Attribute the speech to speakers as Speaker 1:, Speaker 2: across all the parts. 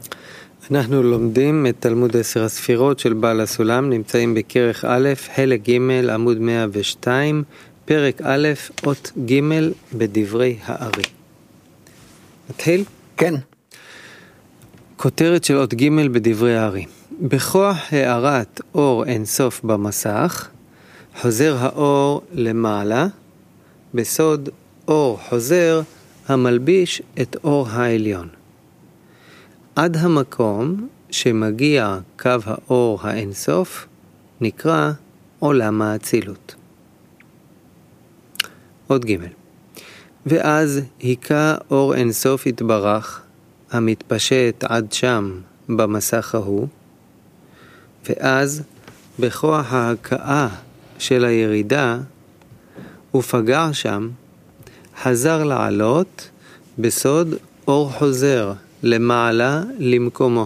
Speaker 1: אנחנו לומדים את תלמוד 10 הספירות של בעל הסולם, נמצאים בכרך א', חלק ג', עמוד 102, פרק א', אות ג' בדברי הארי. נתחיל?
Speaker 2: כן.
Speaker 1: כותרת של אות ג' בדברי הארי. בכוח הערת אור אינסוף במסך, חוזר האור למעלה, בסוד אור חוזר המלביש את אור העליון. עד המקום שמגיע קו האור האינסוף נקרא עולם האצילות. עוד ג' ואז היכה אור אינסוף יתברך המתפשט עד שם במסך ההוא, ואז בכוח ההכאה של הירידה הוא פגע שם, חזר לעלות בסוד אור חוזר למעלה למקומו.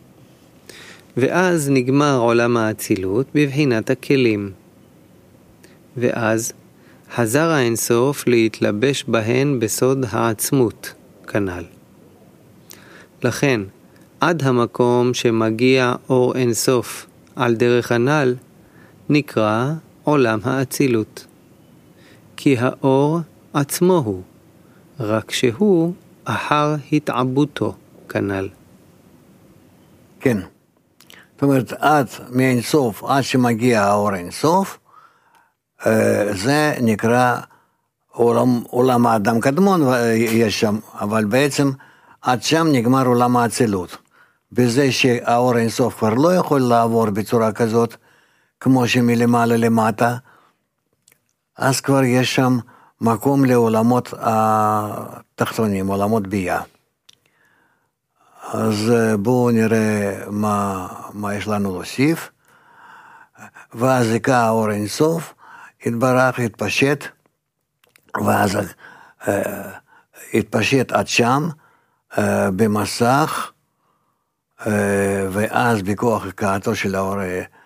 Speaker 1: ואז נגמר עולם האצילות בבחינת הכלים. ואז חזר האינסוף להתלבש בהן בסוד העצמות כנ"ל. לכן, עד המקום שמגיע אור אינסוף על דרך הנ"ל, נקרא עולם האצילות. כי האור עצמו הוא, רק שהוא אחר התעבותו כנ"ל.
Speaker 2: כן. זאת אומרת, עד מאינסוף, עד שמגיע האור אינסוף, זה נקרא עולם האדם קדמון, יש שם, אבל בעצם עד שם נגמר עולם האצילות. בזה שהאור אינסוף כבר לא יכול לעבור בצורה כזאת, כמו שמלמעלה למטה, אז כבר יש שם מקום לעולמות התחתונים, עולמות בייה. אז בואו נראה מה יש לנו להוסיף. ואז היכה האור אינסוף, התברך, התפשט, ואז התפשט עד שם, במסך, ואז בכוח הכאתו של האור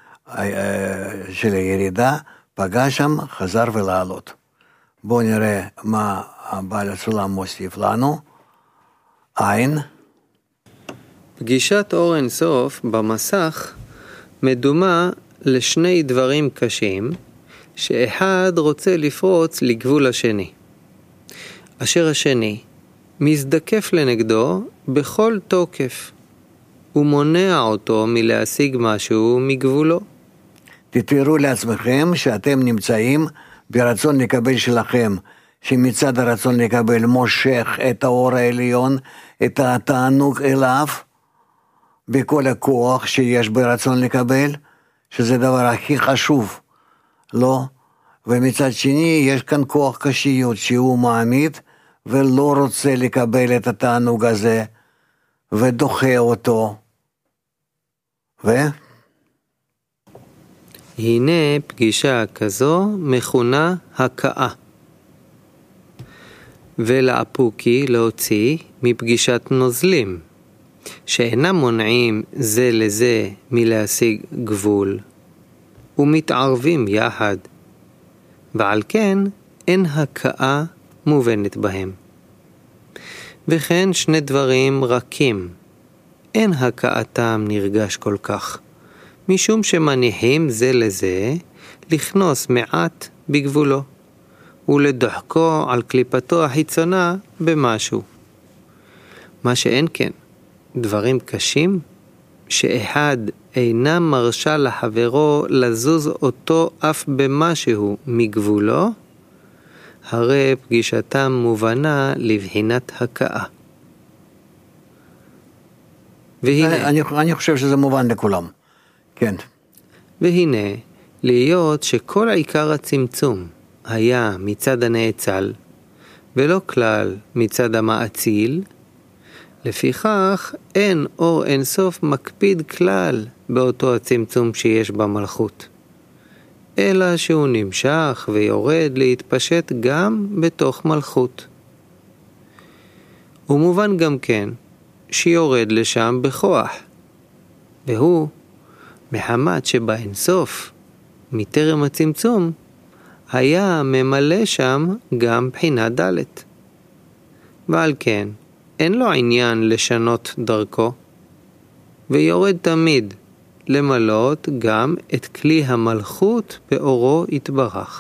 Speaker 2: של הירידה, פגע שם, חזר ולעלות. בואו נראה מה הבעל הסולם מוסיף לנו. עין.
Speaker 1: פגישת אור אינסוף במסך מדומה לשני דברים קשים, שאחד רוצה לפרוץ לגבול השני, אשר השני מזדקף לנגדו בכל תוקף, ומונע אותו מלהשיג משהו מגבולו.
Speaker 2: תתארו לעצמכם שאתם נמצאים ברצון לקבל שלכם, שמצד הרצון לקבל מושך את האור העליון, את התענוג אליו, בכל הכוח שיש ברצון לקבל, שזה דבר הכי חשוב, לא? ומצד שני יש כאן כוח קשיות שהוא מעמיד, ולא רוצה לקבל את התענוג הזה, ודוחה אותו.
Speaker 1: הנה פגישה כזו מכונה הכאה. ולאפוקי להוציא מפגישת נוזלים, שאינם מונעים זה לזה מלהשיג גבול, ומתערבים יחד, ועל כן אין הכאה מובנת בהם. וכן שני דברים רכים, אין הכאתם נרגש כל כך, משום שמניחים זה לזה לכנוס מעט בגבולו, ולדחקו על קליפתו החיצונה במשהו. מה שאין כן, דברים קשים, שאחד אינם מרשה לחברו לזוז אותו אף במשהו מגבולו, הרי פגישתם מובנה לבחינת הכאה.
Speaker 2: והנה, אני חושב שזה מובן לכולם. כן.
Speaker 1: והנה, להיות שכל עיקר הצמצום היה מצד הנאצל, ולא כלל מצד המאציל, לפיכך אין אור אינסוף מקפיד כלל באותו הצמצום שיש במלכות, אלא שהוא נמשך ויורד להתפשט גם בתוך מלכות. ומובן גם כן שיורד לשם בכוח, והוא מחמת שבאינסוף מטרם הצמצום היה ממלא שם גם בחינה ד', ועל כן אין לו עניין לשנות דרכו, ויורד תמיד למלות גם את כלי המלכות באורו יתברך.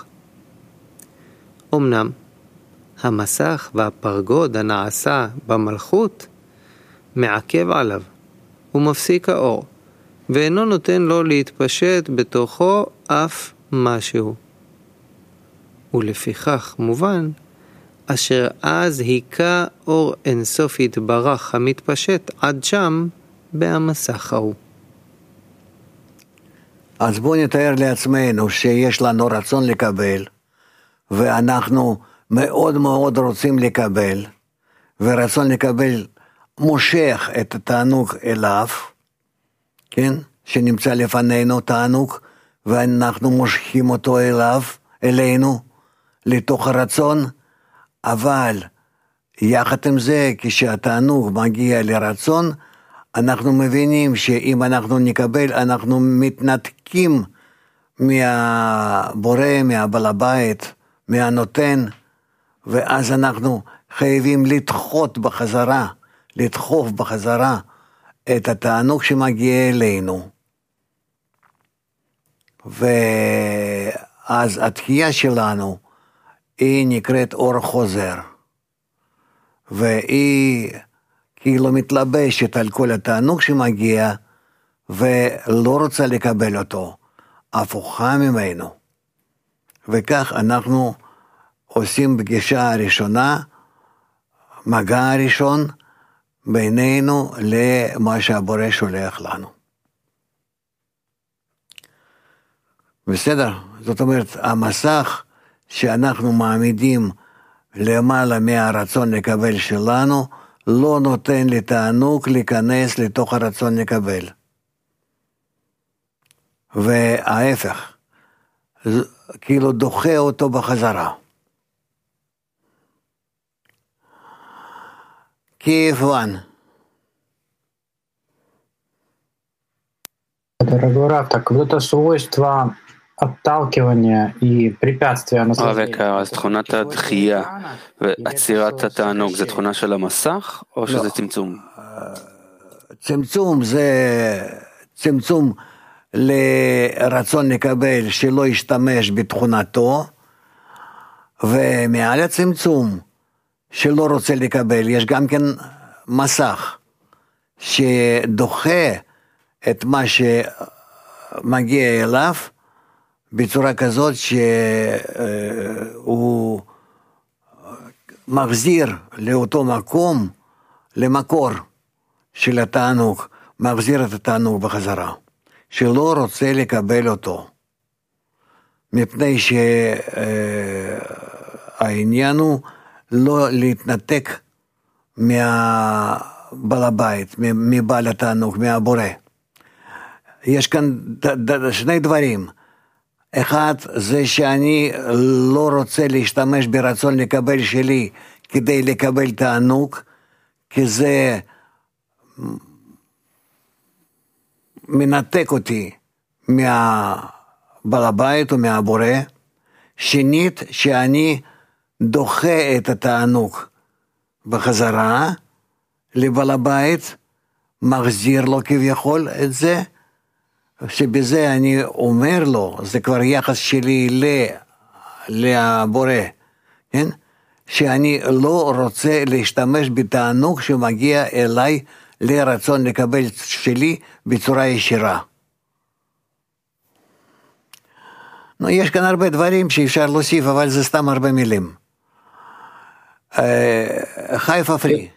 Speaker 1: אמנם המסך והפרגוד הנעשה במלכות מעכב עליו ומפסיק האור, ואינו נותן לו להתפשט בתוכו אף משהו. ולפיכך מובן, אשר אז היכה אור אינסוף יתברך המתפשט עד שם במסך ההוא.
Speaker 2: אז בואו נתאר לעצמנו שיש לנו רצון לקבל, ואנחנו מאוד מאוד רוצים לקבל, ורצון לקבל מושך את התענוג אליו, כן? שנמצא לפנינו תענוג, ואנחנו מושכים אותו אלינו, לתוך הרצון, אבל יחד עם זה, כשהתענוג מגיע לרצון, אנחנו מבינים שאם אנחנו נקבל, אנחנו מתנתקים מהבורא, מהבעל הבית, מהנותן, ואז אנחנו חייבים לדחוף בחזרה את התענוג שמגיע אלינו. ואז התחייה שלנו היא נקראת אור חוזר, והיא כאילו מתלבשת על כל התענוג שמגיע, ולא רוצה לקבל אותו, הפוכה ממנו. וכך אנחנו עושים פגישה הראשונה, מגע הראשון, בינינו למה שהבורא שולח לנו. בסדר? זאת אומרת, המסך שאנחנו מעמידים למעלה מהרצון לקבל שלנו, לא נותן לתענוג להיכנס לתוך הרצון לקבל. וההפך, כאילו דוחה אותו בחזרה. Киеван.
Speaker 3: Дорогой Рав, так вот это свойство отталкивания и препятствия наслаждения.
Speaker 4: אז תכונת הדחייה ועצירת התענוג זה תכונה של המסך או שזה צמצום?
Speaker 2: צמצום זה צמצום לרצון לקבל שלא ישתמש בתכונתו, ומעל הצמצום שלא רוצה לקבל יש גם כן מסך שדוחה את מה שמגיע אליו בצורה כזאת שהוא מחזיר לאותו מקום, למקור של התענוג, מחזיר את התענוג בחזרה, שלא רוצה לקבל אותו, מפני שהעניין הוא לא להתנתק מהבעל הבית, מבעל התענוג, מהבורא. יש כאן שני דברים. אחד זה שאני לא רוצה להשתמש ברצון לקבל שלי כדי לקבל תענוג, כי זה מנתק אותי מהבעל הבית או מהבורא. שנית, שאני דוחה את התענוג בחזרה לבעל הבית, מחזיר לו כביכול את זה, שבזה אני אומר לו, זה כבר יחס שלי לבורא, כן? שאני לא רוצה להשתמש בתענוג שמגיע אליי לרצון לקבל שלי בצורה ישירה. יש כאן הרבה דברים שאפשר להוסיף, אבל זה סתם הרבה מילים. חיפה פרי.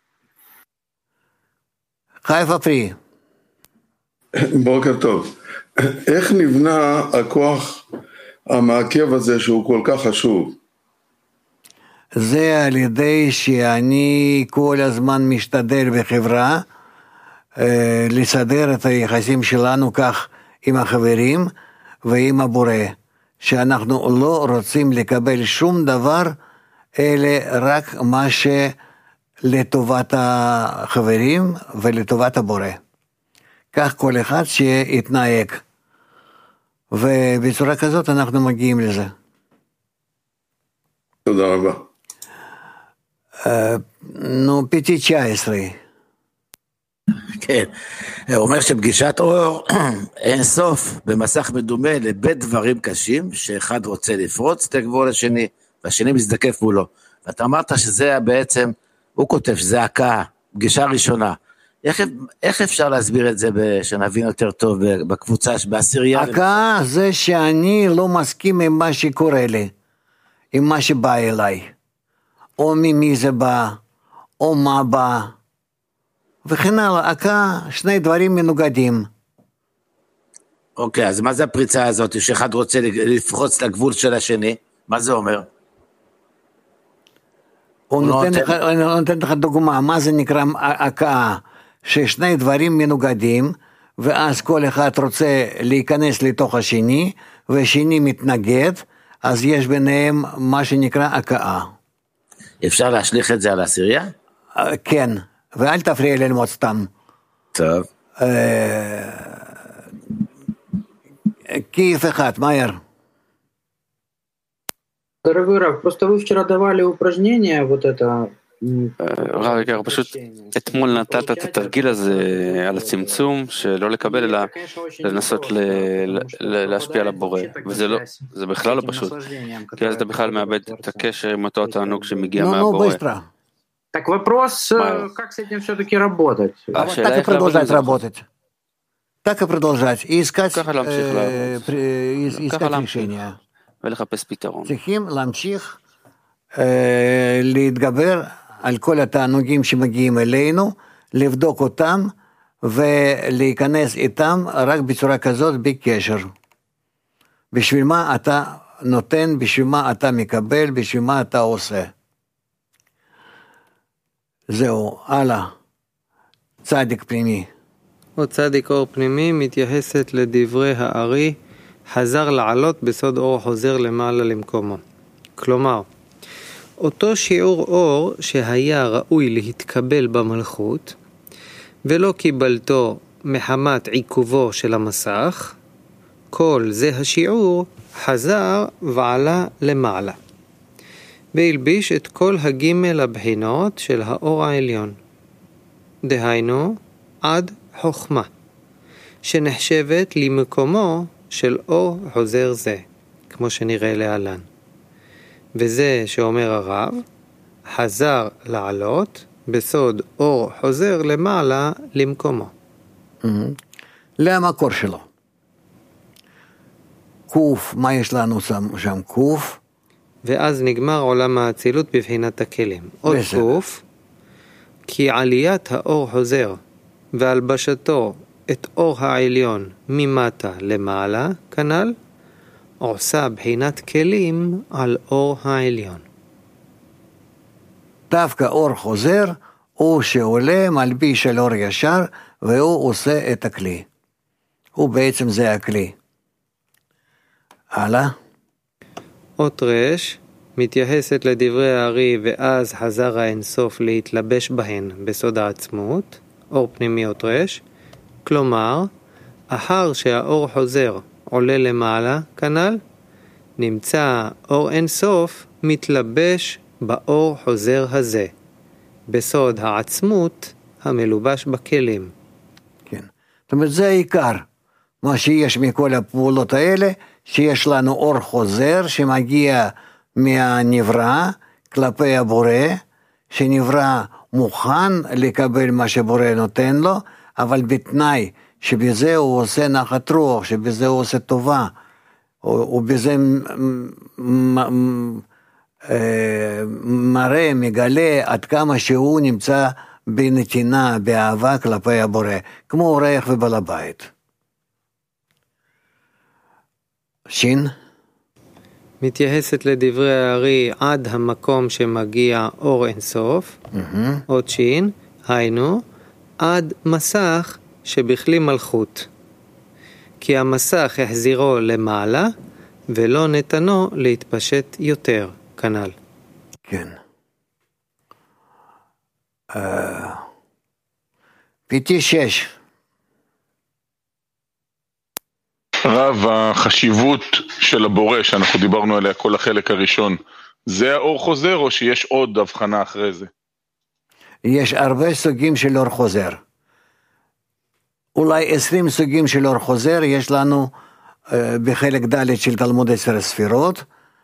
Speaker 2: חיפה פרי.
Speaker 5: בוקר טוב. איך נבנה הכוח המעכב הזה שהוא כל כך חשוב?
Speaker 2: זה על ידי שאני כל הזמן משתדל בחברה לסדר את היחסים שלנו כך עם החברים ועם הבורא, שאנחנו לא רוצים לקבל שום דבר אלא רק מה שלטובת החברים ולטובת הבורא. כך כל אחד שיתנהג, ובצורה כזאת אנחנו מגיעים לזה.
Speaker 5: תודה רבה.
Speaker 2: נו, פיטי 19.
Speaker 6: כן, הוא אומר שפגישת אור אין סוף במסך מדומה לבית דברים קשים, שאחד רוצה לפרוץ את הגבול השני, והשני מזדקף מולו. ואתה אמרת שזה בעצם, הוא כותב שזה הקאה, פגישה ראשונה. איך אפשר להסביר את זה שנבין יותר טוב בקבוצה, בעשירייה?
Speaker 2: הקאה זה שאני לא מסכים עם מה שקורה לי, עם מה שבא אליי, או ממי זה בא, או מה בא, וכן הלאה. הקאה, שני דברים מנוגדים.
Speaker 6: אוקיי, אז מה זה הפריצה הזאת, שאחד רוצה לפרוץ לגבול של השני? מה זה אומר?
Speaker 2: הוא נותן לך דוגמה, מה זה נקרא הקאה? ששני דברים מנוגדים, ואז כל אחד רוצה להיכנס לתוך השני, והשני מתנגד, אז יש ביניהם מה שנקרא הקאה.
Speaker 6: אפשר להשליך את זה על העשירייה?
Speaker 2: כן, ואל תפריע ללמוד סתם.
Speaker 6: טוב.
Speaker 2: כיף אחד, מהר.
Speaker 3: Дорогой Рав, просто вы вчера давали упражнение, вот это...
Speaker 4: רב, פשוט אתמול נתת את התרגיל הזה על הצמצום, שלא לקבל אלא לנסות להשפיע על הבורא, וזה בכלל לא פשוט, כי אז אתה בכלל מאבד את הקשר עם אותו התענוג שמגיע מהבורא.
Speaker 3: Так вопрос, как с этим все-таки работать?
Speaker 2: Так и продолжать работать. Так и продолжать. И искать решения.
Speaker 4: ולחפש פתרון.
Speaker 2: צריכים להמשיך להתגבר על כל התענוגים שמגיעים אלינו, לבדוק אותם ולהיכנס איתם רק בצורה כזאת בקשר. בשביל מה אתה נותן, בשביל מה אתה מקבל, בשביל מה אתה עושה. זהו, הלאה. צדיק פנימי.
Speaker 1: עוד צדיק אור פנימי מתייחסת לדברי הארי, חזר לעלות בסוד אור חוזר למעלה למקומו. כלומר, אותו שיעור אור שהיה ראוי להתקבל במלכות, ולא קיבלתו מחמת עיכובו של המסך, כל זה השיעור חזר ועלה למעלה, והלביש את כל הגימל הבחינות של האור העליון. דהיינו, עד חוכמה, שנחשבת למקומו של אור חוזר זה, כמו שנראה להלן. וזה שאומר הרב, חזר לעלות בסוד אור חוזר למעלה למקומו.
Speaker 2: למקור שלו. קוף, מה יש לנו שם קוף?
Speaker 1: ואז נגמר עולם האצילות בבחינת הכלים. עוד קוף, כי עליית האור חוזר והלבשתו את אור העליון ממטה למעלה, כנ"ל, עושה בחינת כלים על אור העליון.
Speaker 2: דווקא אור חוזר, הוא שעולה מלביש על אור ישר, והוא עושה את הכלי. הוא בעצם זה הכלי. הלאה.
Speaker 1: אות רש מתייחסת לדברי הארי, ואז חזר האינסוף להתלבש בהן בסוד העצמות, אור פנימי אות רש, כלומר, אחר שהאור חוזר עולה למעלה, כנ"ל, נמצא אור אינסוף מתלבש באור חוזר הזה, בסוד העצמות המלובש בכלים.
Speaker 2: כן, זאת אומרת זה העיקר, מה שיש מכל הפעולות האלה, שיש לנו אור חוזר שמגיע מהנברא כלפי הבורא, שנברא מוכן לקבל מה שבורא נותן לו, אבל בתנאי שבזה הוא עושה נחת רוח, שבזה הוא עושה טובה, ובזה מראה, מגלה עד כמה שהוא נמצא בנתינה, באהבה כלפי הבורא, כמו אורח ובעל הבית. שין?
Speaker 1: מתייחסת לדברי הארי עד המקום שמגיע אור אינסוף, עוד שין, היינו, עד מסך שבכלי מלכות, כי המסך החזירו למעלה ולא נתנו להתפשט יותר, כנ"ל.
Speaker 2: כן. פיתי 6.
Speaker 7: רב, החשיבות של הבורא שאנחנו דיברנו עליה כל החלק הראשון, זה האור חוזר או שיש עוד הבחנה אחרי זה?
Speaker 2: יש הרבה סוגים של אור חוזר. אולי 20 סוגים של אור חוזר, יש לנו בחלק ד' של תלמוד 10 ספירות,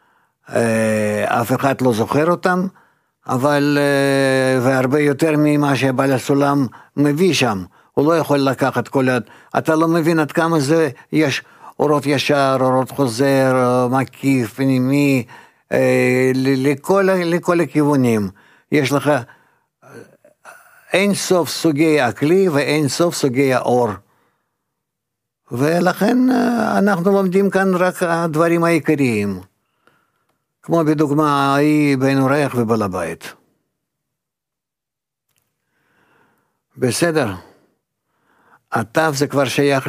Speaker 2: אף אחד לא זוכר אותם, אבל והרבה יותר ממה שבעל הסולם מביא שם, הוא לא יכול לקחת כל אתה לא מבין עד כמה זה, יש אורות ישר, אורות חוזר, מקיף, פנימי, לכל הכיוונים, יש לך אין סוף סוגי הכלי ואין סוף סוגי האור, ולכן אנחנו לומדים כאן רק הדברים העיקריים, כמו בדוגמה ההיא בין אורח ובעל הבית. בסדר, התו זה כבר שייך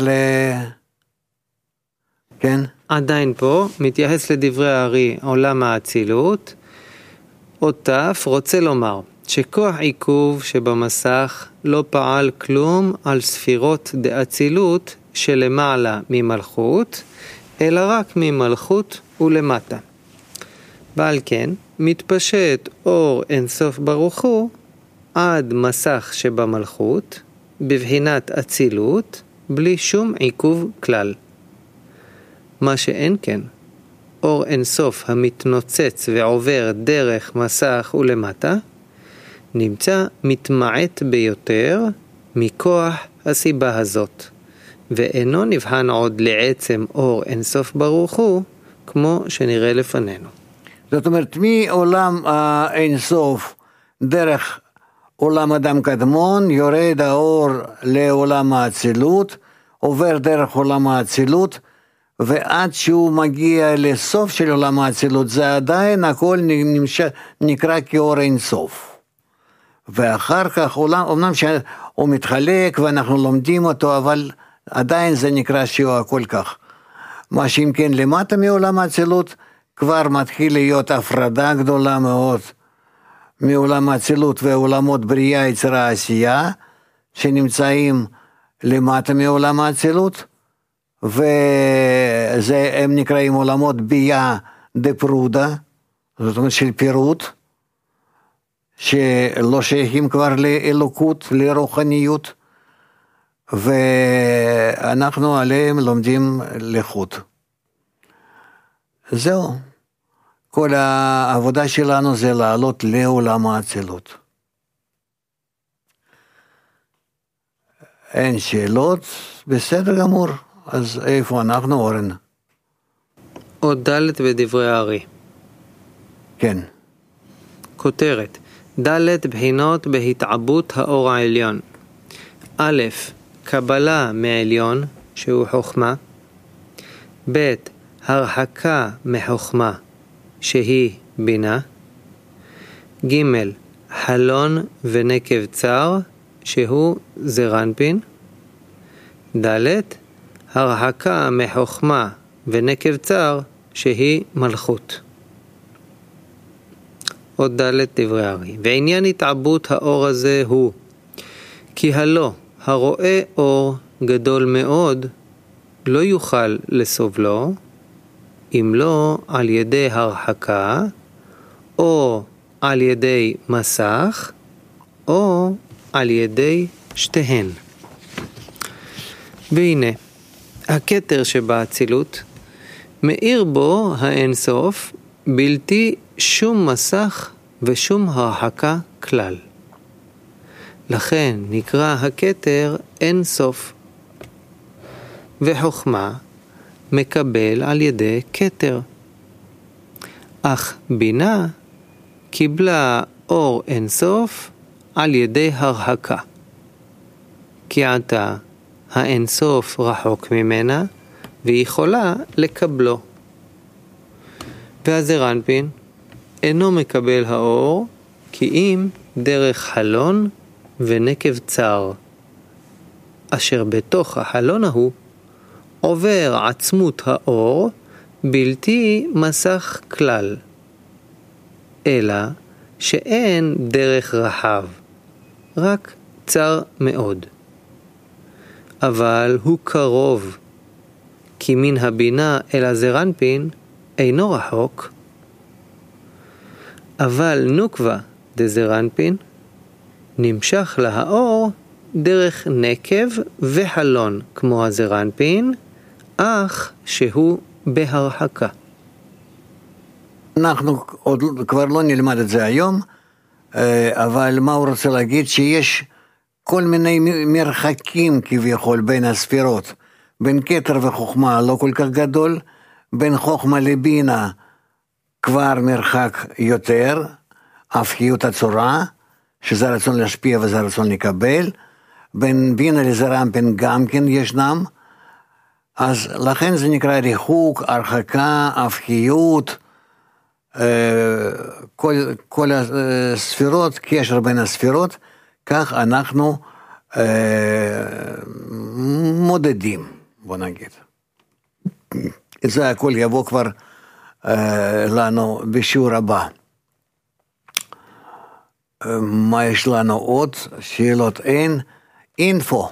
Speaker 2: כן?
Speaker 1: עדיין פה, מתייחס לדברי הארי עולם האצילות, עוד תף רוצה לומר שכוח עיכוב שבמסך לא פעל כלום על ספירות דאצילות שלמעלה ממלכות, אלא רק ממלכות ולמטה. ועל כן, מתפשט אור אינסוף ברוך הוא עד מסך שבמלכות, בבחינת אצילות, בלי שום עיכוב כלל. מה שאין כן, אור אינסוף המתנוצץ ועובר דרך מסך ולמטה, נמצא מתמעט ביותר מכוח הסיבה הזאת, ואינו נבחן עוד לעצם אור אינסוף ברוך הוא, כמו שנראה לפנינו.
Speaker 2: זאת אומרת, מעולם האינסוף דרך עולם אדם קדמון, יורד האור לעולם האצילות, עובר דרך עולם האצילות, ועד שהוא מגיע לסוף של עולם האצילות, זה עדיין הכל נקרא כאור אינסוף. ואחר כך, אומנם שהוא מתחלק ואנחנו לומדים אותו, אבל עדיין זה נקרא שהוא הכל כך. מה שאם כן למטה מעולם האצילות, כבר מתחיל להיות הפרדה גדולה מאוד, מעולם האצילות ועולמות בריאה, יצירה, עשייה, שנמצאים למטה מעולם האצילות, והם נקראים עולמות ביה דפרודה, זאת אומרת של פירוט, שלא שייכים כבר לאלוקות, לרוחניות, ואנחנו עליהם לומדים לחוט. זהו. כל העבודה שלנו זה לעלות לעולם האצילות. אין שאלות? בסדר גמור. אז איפה אנחנו, אורן?
Speaker 1: עוד ד' בדברי הארי.
Speaker 2: כן.
Speaker 1: כותרת, ד' בחינות בהתעבות האור העליון. א', קבלה מעליון, שהוא חוכמה. ב', הרחקה מחוכמה, שהיא בינה. ג', חלון ונקב צר, שהוא זרנפין. ד', הרחקה מחוכמה ונקב צר, שהיא מלכות. עוד ד' דברי הארי. ועניין התעבות האור הזה הוא, כי הלא הרואה אור גדול מאוד, לא יוכל לסובלו, אם לא על ידי הרחקה, או על ידי מסך, או על ידי שתיהן. והנה, הכתר שבאצילות, מאיר בו האינסוף, בלתי שום מסך ושום הרחקה כלל. לכן נקרא הכתר אינסוף. וחוכמה מקבל על ידי כתר. אך בינה קיבלה אור אינסוף על ידי הרחקה. כי עתה האינסוף רחוק ממנה והיא יכולה לקבלו. והזרנפין אינו מקבל האור כי אם דרך חלון ונקב צר, אשר בתוך החלון ההוא עובר עצמות האור בלתי מסך כלל, אלא שאין דרך רחב, רק צר מאוד. אבל הוא קרוב, כי מן הבינה אל הזרנפין אינו רחוק. אבל נוקבה דזרנפין נמשך לה האור דרך נקב והלון כמו הזרנפין, אך שהוא בהרחקה.
Speaker 2: אנחנו עוד כבר לא נלמד את זה היום, אבל מה הוא רוצה להגיד? שיש כל מיני מרחקים כביכול בין הספירות, בין כתר וחוכמה לא כל כך גדול, בין חוכמה לבינה כבר מרחק יותר, הפכיות הצורה, שזה רצון להשפיע וזה רצון לקבל, בין בינה לזרנפין גם כן ישנם, אז לכן זה נקרא ריחוק, הרחקה, הפכיות, כל הספירות, קשר בין הספירות, כך אנחנו מודדים, בוא נגיד. זה הכל יבוא כבר לנו בשיעור הבא. מה יש לנו עוד? שאלות אין. אינפו.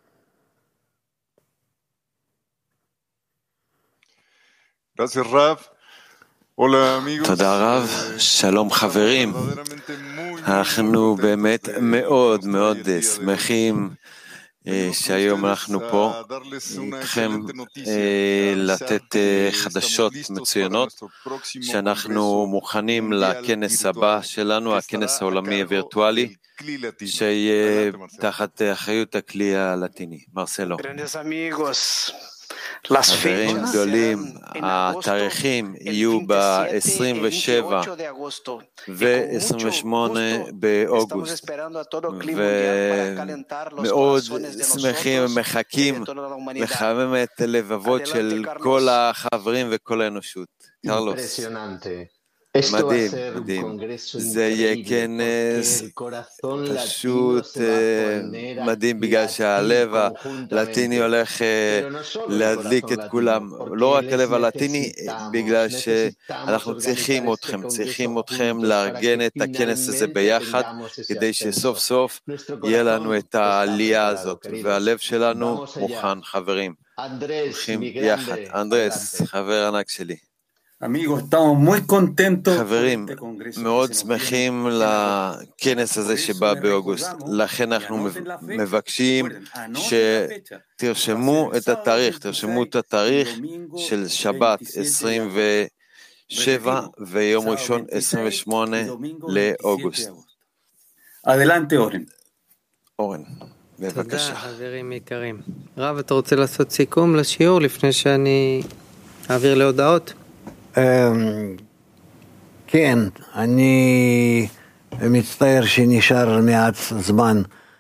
Speaker 8: תודה רב, שלום חברים, אנחנו באמת מאוד מאוד שמחים שהיום אנחנו פה איתכם לתת חדשות מצוינות שאנחנו מוכנים לכנס הבא שלנו, הכנס העולמי הווירטואלי שיהיה תחת אחריות הכלי הלטיני. מרסלו. חברים גדולים, התאריכים יהיו ב-27 ו-28 באוגוסט, ומאוד שמחים ומחכים, מחמם את הלבבות של כל החברים וכל האנושות. קרלוס. מדהים, מדהים. זה יהיה כנס פשוט מדהים בגלל שהלב הלטיני הולך להדליק את כולם. לא רק הלב הלטיני, בגלל שאנחנו צריכים אתכם לארגן את הכנס הזה ביחד, כדי שסוף סוף יהיה לנו את העלייה הזאת, והלב שלנו מוכן, חברים. הולכים יחד. אנדרס, חבר ענק שלי. חברים, מאוד שמחים לכנס הזה שבא באוגוסט, לכן אנחנו מבקשים שתרשמו את התאריך של שבת 27 ויום ראשון 28 לאוגוסט. אורן, בבקשה.
Speaker 1: תודה חברים יקרים. רב, אתה רוצה לעשות סיכום לשיעור לפני שאני אעביר להודעות?
Speaker 2: כן, אני מצטער שנשאר מעט זמן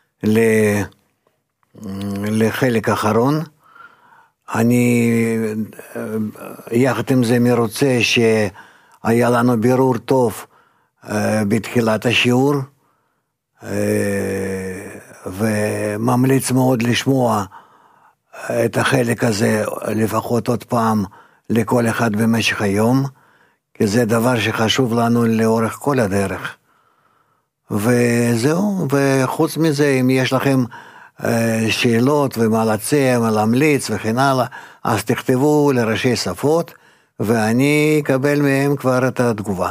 Speaker 2: לחלק האחרון. אני יחד עם זה מרוצה שהיה לנו בירור טוב בתחילת השיעור, וממליץ מאוד לשמוע את החלק הזה לפחות עוד פעם לכל אחד במשך היום, כי זה דבר שחשוב לנו לאורך כל הדרך. וזהו, וחוץ מזה, אם יש לכם שאלות ומה להציע, מה להמליץ וכן הלאה, אז תכתבו לראשי שפות, ואני אקבל מהם כבר את התגובה.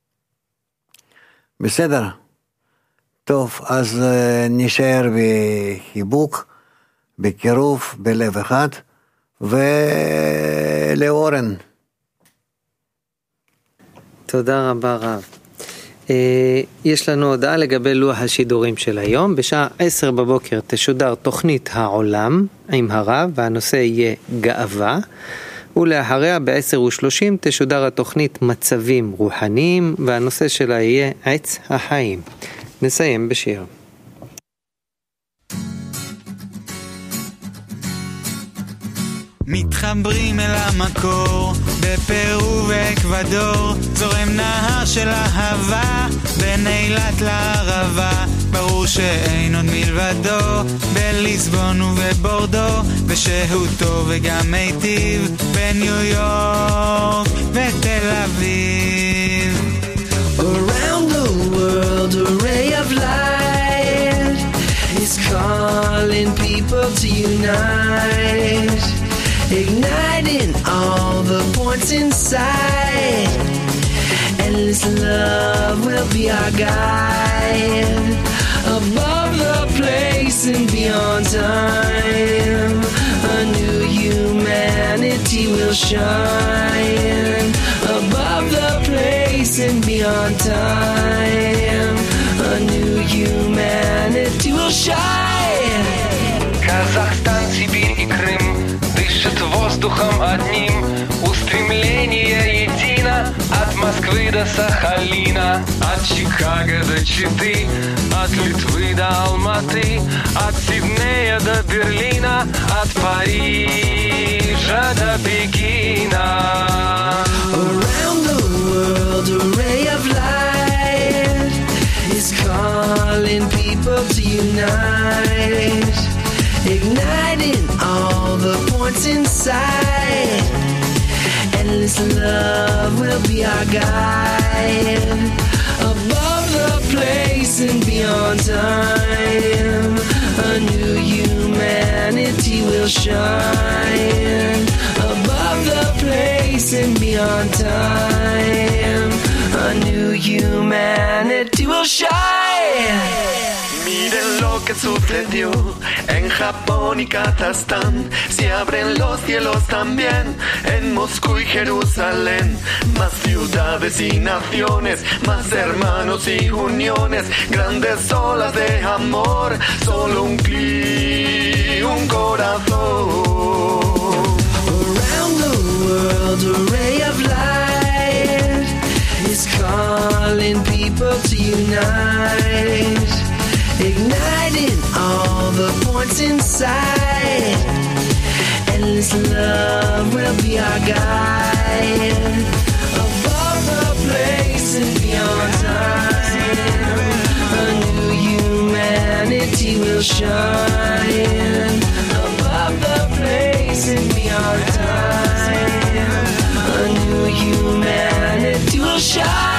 Speaker 2: בסדר? טוב, אז נשאר בחיבוק, בקירוב, בלב אחד, ולאורן.
Speaker 1: תודה רבה רב. יש לנו הודעה לגבי לוח השידורים של היום. בשעה 10 בבוקר תשודר תוכנית העולם עם הרב, והנושא יהיה גאווה, ולאחריה ב-10:30 תשודר התוכנית מצבים רוחניים, והנושא שלה יהיה עץ החיים. נסיים בשיר.
Speaker 9: מתחברים אל המקור, בפרו ואקוודור, זורם נהר של אהבה, בין אילת לערבה, ברור שאין עוד מלבדו, בליסבון ובבורדו, ושהותו וגם מיטיב, בניו יורק ותל אביב.
Speaker 10: Around the world a ray of light is calling people to unite, igniting all the points inside. Endless love will be our guide above the place place and beyond time. A new humanity will shine above the place and beyond time. A new humanity will shine.
Speaker 11: Казахстан, Сибирь и Крым дышат воздухом одним. Устремление едино от Москвы до Сахалина, от Чикаго до Читы, от Литвы до Алматы, от Сиднея до Берлина, от Парижа до Пекина.
Speaker 10: Around the world, a ray of light is calling people to unite, igniting all the points inside. Endless love will be our guide, above the place and beyond time. A new humanity will shine above the place and beyond time. A new humanity will shine.
Speaker 11: Miren lo que sucedió en Japón y Kazajstán. Se abren los cielos también en Moscú y Jerusalén. Más ciudades y naciones, más hermanos y uniones, grandes olas de amor, solo un clic, un corazón.
Speaker 10: Around the world, a ray of light is calling people to unite, igniting all the points inside. Endless love will be our guide, above the place and beyond time. A new humanity will shine above the place and beyond time. A new humanity will shine.